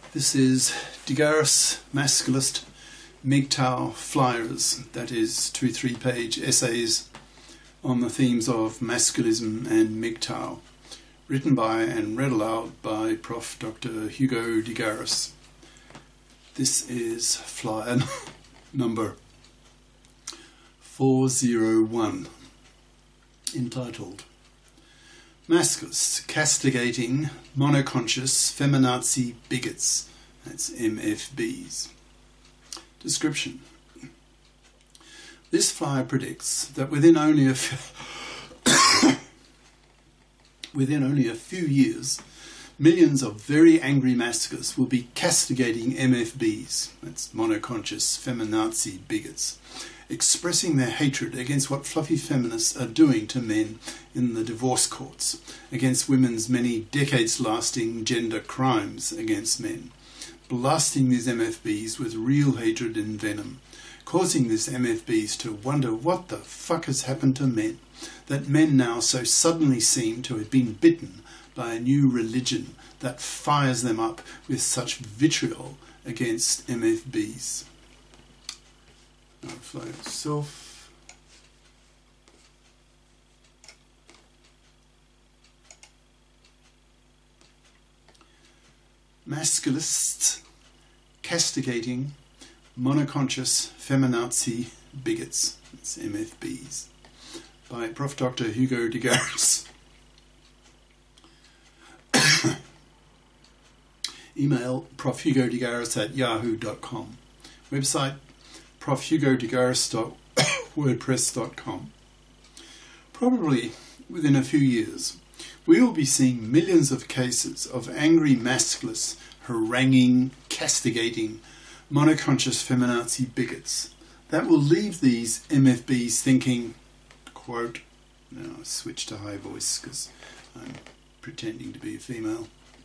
This is Digaris Masculist MGTOW Flyers, that is 2 3-page essays on the themes of masculism and MGTOW, written by and read aloud by Prof. Dr. Hugo Digaris. This is flyer number 401, entitled Masculists Castigating Monoconscious Feminazi Bigots, that's MFBs. Description. This flyer predicts that within only a few years, millions of very angry masculists will be castigating MFBs, that's monoconscious feminazi bigots, expressing their hatred against what fluffy feminists are doing to men in the divorce courts, against women's many decades-lasting gender crimes against men, blasting these MFBs with real hatred and venom, causing these MFBs to wonder what the fuck has happened to men, that men now so suddenly seem to have been bitten by a new religion that fires them up with such vitriol against MFBs. Flow itself. Masculists castigating monoconscious feminazi bigots, it's MFBs, by Prof. Dr. Hugo Digaris. Email profhugodigaris@yahoo.com. Website profhugodigaris.wordpress.com. Probably within a few years, we will be seeing millions of cases of angry masculists haranguing, castigating monoconscious feminazi bigots. That will leave these MFBs thinking, quote, now I'll switch to high voice because I'm pretending to be a female.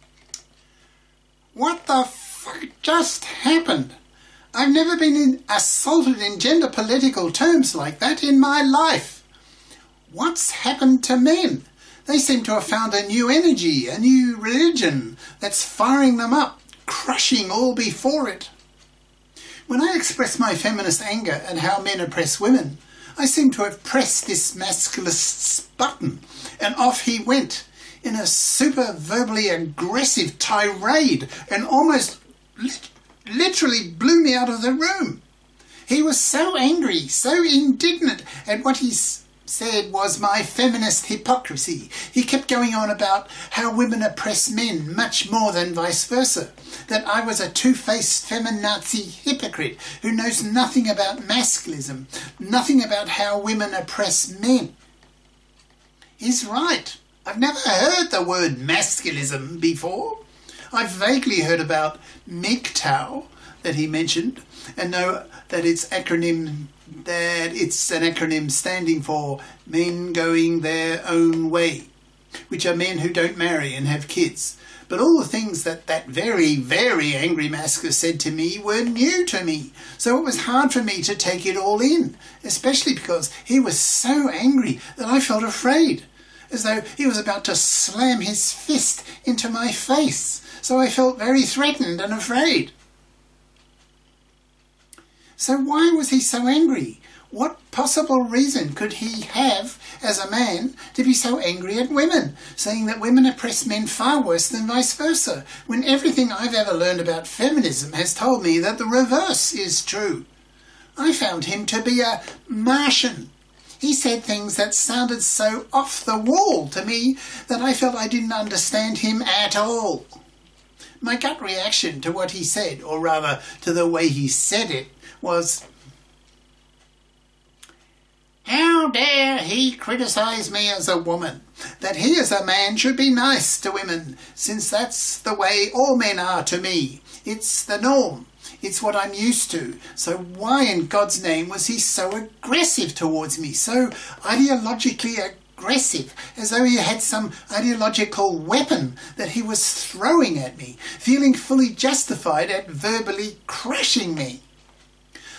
What the fuck just happened? I've never been assaulted in gender political terms like that in my life. What's happened to men? They seem to have found a new energy, a new religion that's firing them up, crushing all before it. When I express my feminist anger at how men oppress women, I seem to have pressed this masculist's button, and off he went in a super verbally aggressive tirade and almost literally blew me out of the room. He was so angry, so indignant at what he said was my feminist hypocrisy. He kept going on about how women oppress men much more than vice versa, that I was a two-faced feminazi hypocrite who knows nothing about masculism, nothing about how women oppress men. He's right. I've never heard the word masculism before. I've vaguely heard about MGTOW that he mentioned, and know that it's an acronym standing for Men Going Their Own Way, which are men who don't marry and have kids. But all the things that very, very angry masculine said to me were new to me, so it was hard for me to take it all in, especially because he was so angry that I felt afraid, as though he was about to slam his fist into my face. So I felt very threatened and afraid. So why was he so angry? What possible reason could he have as a man to be so angry at women, saying that women oppress men far worse than vice versa, when everything I've ever learned about feminism has told me that the reverse is true? I found him to be a Martian. He said things that sounded so off the wall to me that I felt I didn't understand him at all. My gut reaction to what he said, or rather to the way he said it, was, how dare he criticise me as a woman? That he as a man should be nice to women, since that's the way all men are to me. It's the norm. It's what I'm used to. So why in God's name was he so aggressive towards me, so ideologically aggressive, as though he had some ideological weapon that he was throwing at me, feeling fully justified at verbally crushing me?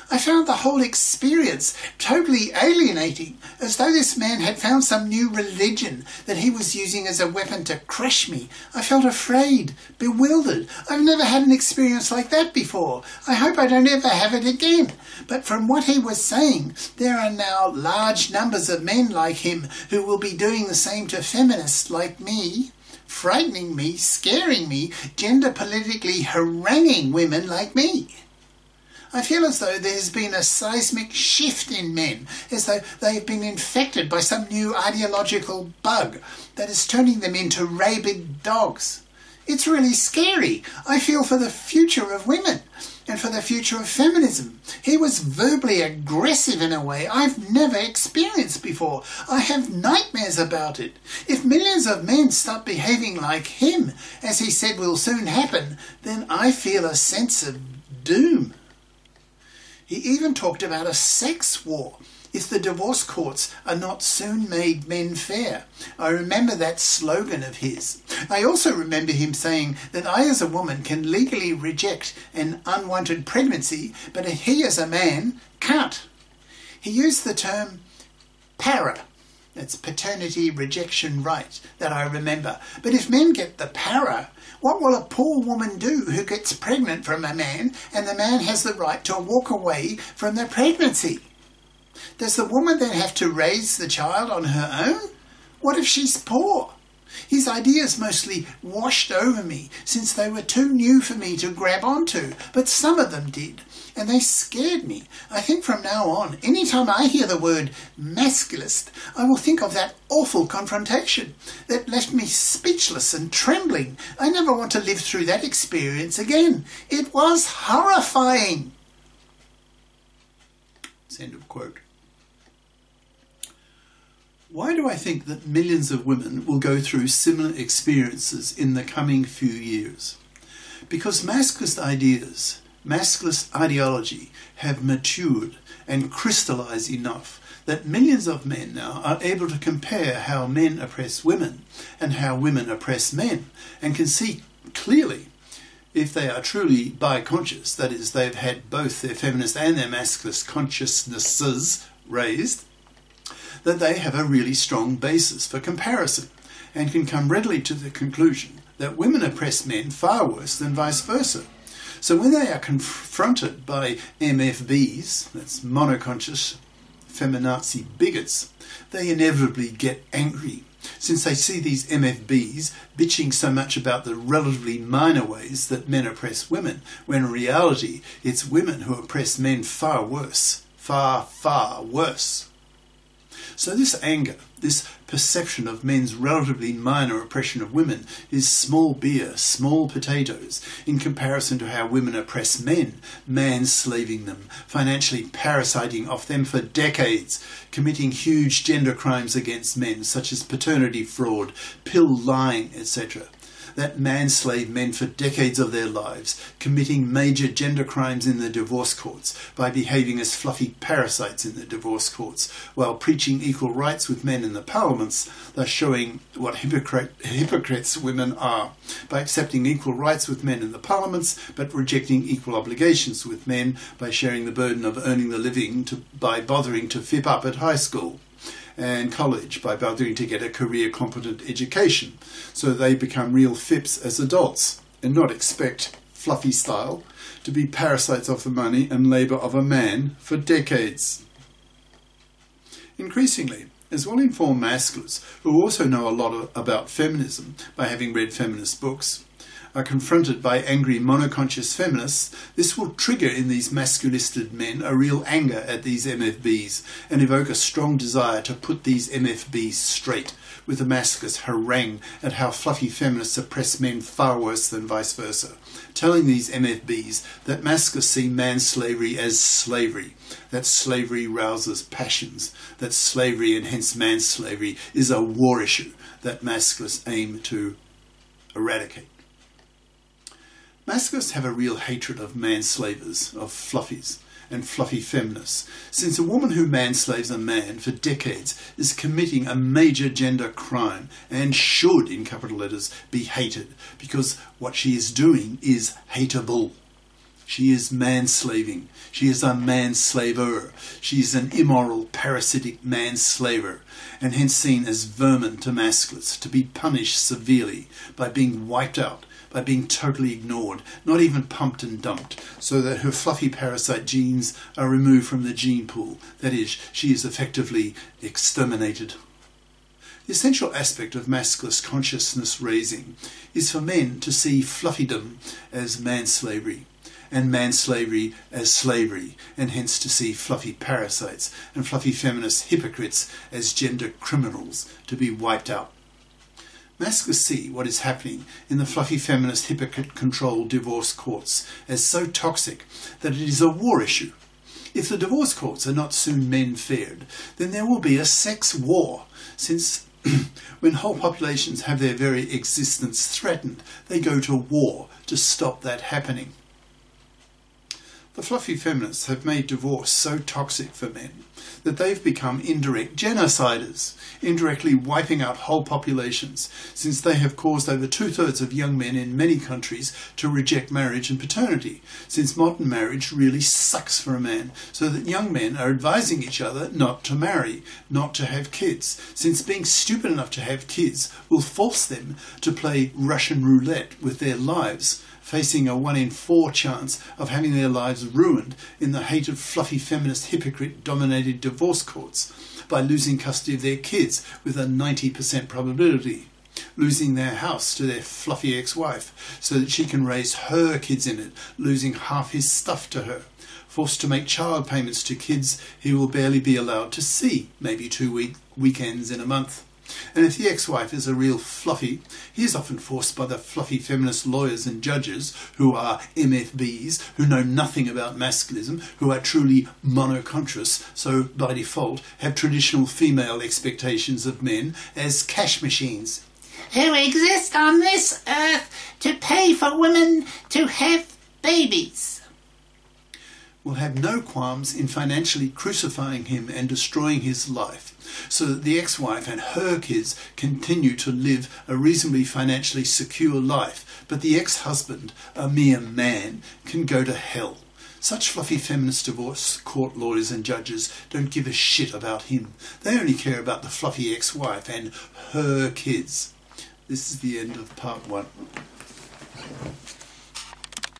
I found the whole experience totally alienating, as though this man had found some new religion that he was using as a weapon to crush me. I felt afraid, bewildered. I've never had an experience like that before. I hope I don't ever have it again. But from what he was saying, there are now large numbers of men like him who will be doing the same to feminists like me, frightening me, scaring me, gender politically haranguing women like me. I feel as though there's been a seismic shift in men, as though they've been infected by some new ideological bug that is turning them into rabid dogs. It's really scary. I feel for the future of women and for the future of feminism. He was verbally aggressive in a way I've never experienced before. I have nightmares about it. If millions of men start behaving like him, as he said will soon happen, then I feel a sense of doom. He even talked about a sex war if the divorce courts are not soon made men fair. I remember that slogan of his. I also remember him saying that I as a woman can legally reject an unwanted pregnancy, but he as a man can't. He used the term para. That's paternity rejection right, that I remember. But if men get the para, what will a poor woman do who gets pregnant from a man and the man has the right to walk away from the pregnancy? Does the woman then have to raise the child on her own? What if she's poor? His ideas mostly washed over me since they were too new for me to grab onto, but some of them did, and they scared me. I think from now on, anytime I hear the word masculist, I will think of that awful confrontation that left me speechless and trembling. I never want to live through that experience again. It was horrifying. End of quote. Why do I think that millions of women will go through similar experiences in the coming few years? Because masculist ideas, masculist ideology have matured and crystallized enough that millions of men now are able to compare how men oppress women and how women oppress men, and can see clearly, if they are truly bi-conscious, that is, they've had both their feminist and their masculist consciousnesses raised, that they have a really strong basis for comparison and can come readily to the conclusion that women oppress men far worse than vice versa. So when they are confronted by MFBs, that's monoconscious feminazi bigots, they inevitably get angry, since they see these MFBs bitching so much about the relatively minor ways that men oppress women, when in reality it's women who oppress men far worse, far worse. So this anger, this perception of men's relatively minor oppression of women is small beer, small potatoes, in comparison to how women oppress men, manslaving them, financially parasiting off them for decades, committing huge gender crimes against men such as paternity fraud, pill lying, etc. That manslave men for decades of their lives, committing major gender crimes in the divorce courts by behaving as fluffy parasites in the divorce courts, while preaching equal rights with men in the parliaments, thus showing what hypocrites women are, by accepting equal rights with men in the parliaments, but rejecting equal obligations with men by sharing the burden of earning the living by bothering to fip up at high school and college, by bothering to get a career-competent education, so they become real fips as adults and not expect, fluffy style, to be parasites of the money and labour of a man for decades. Increasingly, as well-informed masculists who also know a lot about feminism by having read feminist books, are confronted by angry monoconscious feminists, this will trigger in these masculisted men a real anger at these MFBs and evoke a strong desire to put these MFBs straight, with a masculist harangue at how fluffy feminists oppress men far worse than vice versa, telling these MFBs that masculists see manslavery as slavery, that slavery rouses passions, that slavery and hence manslavery is a war issue that masculists aim to eradicate. Masculists have a real hatred of manslavers, of fluffies, and fluffy feminists, since a woman who manslaves a man for decades is committing a major gender crime and should, in capital letters, be hated, because what she is doing is hateable. She is manslaving. She is a manslaver. She is an immoral, parasitic manslaver, and hence seen as vermin to masculines, to be punished severely by being wiped out, by being totally ignored, not even pumped and dumped, so that her fluffy parasite genes are removed from the gene pool. That is, she is effectively exterminated. The essential aspect of masculine consciousness raising is for men to see fluffydom as manslavery, and manslavery as slavery, and hence to see fluffy parasites and fluffy feminist hypocrites as gender criminals to be wiped out. Masculinists see what is happening in the fluffy feminist hypocrite-controlled divorce courts as so toxic that it is a war issue. If the divorce courts are not soon men-fared, then there will be a sex war, since when whole populations have their very existence threatened, they go to war to stop that happening. The fluffy feminists have made divorce so toxic for men that they've become indirect genociders, indirectly wiping out whole populations, since they have caused over 2/3 of young men in many countries to reject marriage and paternity, since modern marriage really sucks for a man, so that young men are advising each other not to marry, not to have kids, since being stupid enough to have kids will force them to play Russian roulette with their lives, facing a 1 in 4 chance of having their lives ruined in the hated fluffy feminist hypocrite-dominated divorce courts by losing custody of their kids with a 90% probability, losing their house to their fluffy ex-wife so that she can raise her kids in it, losing half his stuff to her, forced to make child payments to kids he will barely be allowed to see, maybe 2 weekends in a month. And if the ex-wife is a real fluffy, he is often forced by the fluffy feminist lawyers and judges who are MFBs, who know nothing about masculinism, who are truly monoconscious, so by default have traditional female expectations of men as cash machines, who exist on this earth to pay for women to have babies. will have no qualms in financially crucifying him and destroying his life, so that the ex-wife and her kids continue to live a reasonably financially secure life, but the ex-husband, a mere man, can go to hell. Such fluffy feminist divorce court lawyers and judges don't give a shit about him. They only care about the fluffy ex-wife and her kids. This is the end of part 1.